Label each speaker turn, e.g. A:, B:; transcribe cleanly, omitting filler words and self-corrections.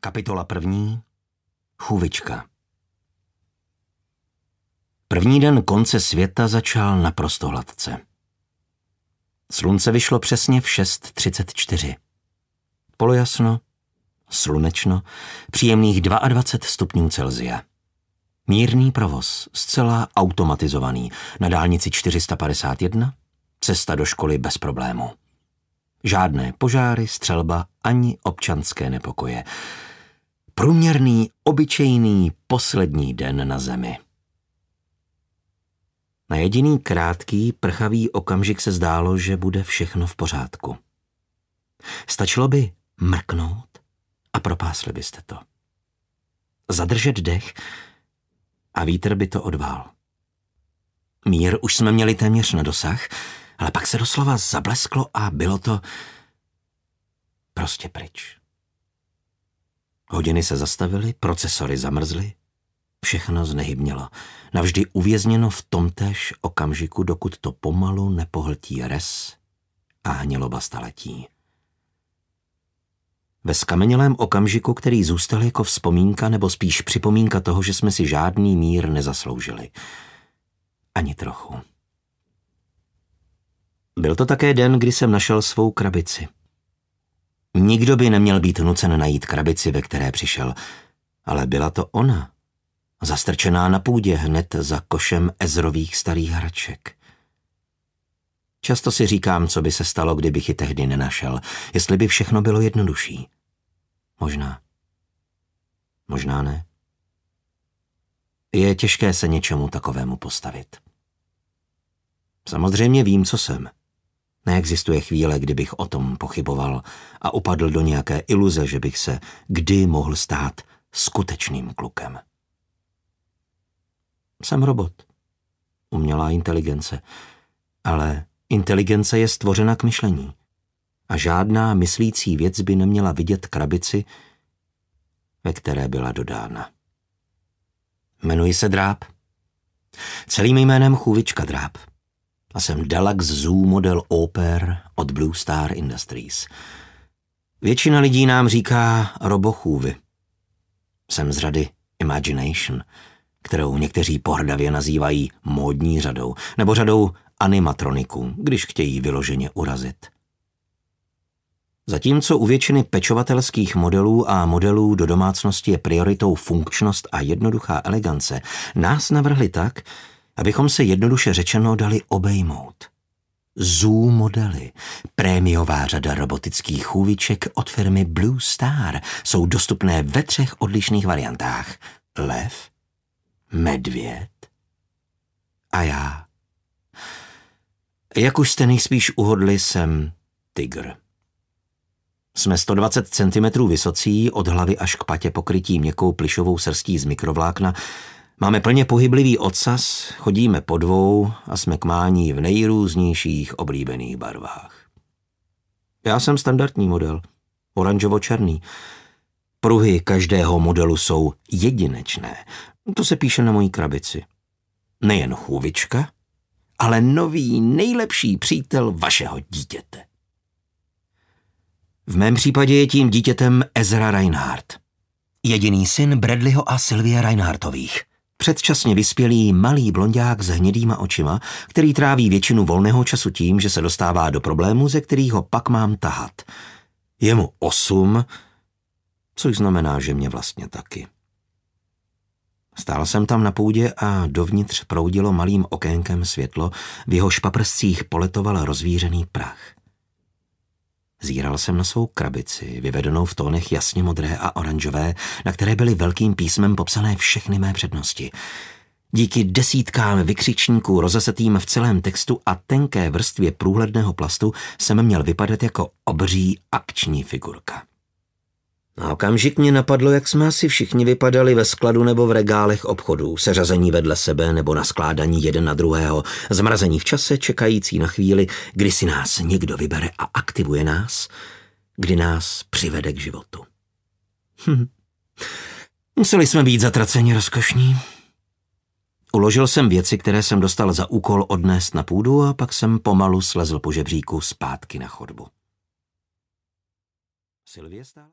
A: Kapitola 1. Chůvička. První den konce světa začal naprosto hladce. Slunce vyšlo přesně v 6:34. Polojasno, slunečno, příjemných 22 stupňů Celsia. Mírný provoz, zcela automatizovaný, na dálnici 451, cesta do školy bez problému. Žádné požáry, střelba ani občanské nepokoje. Průměrný, obyčejný poslední den na zemi. Na jediný krátký, prchavý okamžik se zdálo, že bude všechno v pořádku. Stačilo by mrknout a propásli byste to. Zadržet dech a vítr by to odvál. Mír už jsme měli téměř na dosah, ale pak se doslova zablesklo a bylo to prostě pryč. Hodiny se zastavily, procesory zamrzly, všechno znehybnělo, navždy uvězněno v tomtéž okamžiku, dokud to pomalu nepohltí res a hniloba staletí. Ve skamenělém okamžiku, který zůstal jako vzpomínka, nebo spíš připomínka toho, že jsme si žádný mír nezasloužili. Ani trochu. Byl to také den, kdy jsem našel svou krabici. Nikdo by neměl být nucen najít krabici, ve které přišel, ale byla to ona, zastrčená na půdě hned za košem Ezrových starých hraček. Často si říkám, co by se stalo, kdybych ji tehdy nenašel, jestli by všechno bylo jednodušší. Možná. Možná ne. Je těžké se něčemu takovému postavit. Samozřejmě vím, co jsem. Neexistuje chvíle, kdybych o tom pochyboval a upadl do nějaké iluze, že bych se kdy mohl stát skutečným klukem. Jsem robot. Umělá inteligence. Ale inteligence je stvořena k myšlení. A žádná myslící věc by neměla vidět krabici, ve které byla dodána. Jmenuji se Dráb. Celým jménem Chůvička Dráb. A jsem Deluxe Zoo model Oper od Blue Star Industries. Většina lidí nám říká robochůvy. Jsem z řady Imagination, kterou někteří pohrdavě nazývají módní řadou, nebo řadou animatroniků, když chtějí vyloženě urazit. Zatímco u většiny pečovatelských modelů a modelů do domácnosti je prioritou funkčnost a jednoduchá elegance, nás navrhli tak, abychom se jednoduše řečeno dali obejmout. Zoo modely, prémiová řada robotických chůviček od firmy Blue Star, jsou dostupné ve 3 odlišných variantách. Lev, medvěd a já. Jak už jste nejspíš uhodli, jsem tygr. Jsme 120 cm vysocí, od hlavy až k patě pokrytí měkkou plišovou srstí z mikrovlákna. Máme plně pohyblivý ocas, chodíme po 2 a jsme k mání v nejrůznějších oblíbených barvách. Já jsem standardní model, oranžovo-černý. Pruhy každého modelu jsou jedinečné. To se píše na mojí krabici. Nejen chůvička, ale nový nejlepší přítel vašeho dítěte. V mém případě je tím dítětem Ezra Reinhardt. Jediný syn Bradleyho a Sylvie Reinhardtových. Předčasně vyspělý malý blonďák s hnědýma očima, který tráví většinu volného času tím, že se dostává do problémů, ze kterých ho pak mám tahat. Je mu 8, což znamená, že mě vlastně taky. Stál jsem tam na půdě a dovnitř proudilo malým okénkem světlo, v jeho špaprscích poletoval rozvířený prach. Zíral jsem na svou krabici, vyvedenou v tónech jasně modré a oranžové, na které byly velkým písmem popsané všechny mé přednosti. Díky desítkám vykřičníků rozesetým v celém textu a tenké vrstvě průhledného plastu jsem měl vypadat jako obří akční figurka. A okamžik mě napadlo, jak jsme asi všichni vypadali ve skladu nebo v regálech obchodů, seřazení vedle sebe nebo naskládaní jeden na druhého, zmrazení v čase, čekající na chvíli, kdy si nás někdo vybere a aktivuje nás, kdy nás přivede k životu. Museli jsme být zatraceně rozkošní. Uložil jsem věci, které jsem dostal za úkol odnést na půdu, a pak jsem pomalu slezl po žebříku zpátky na chodbu. Sylvie stála?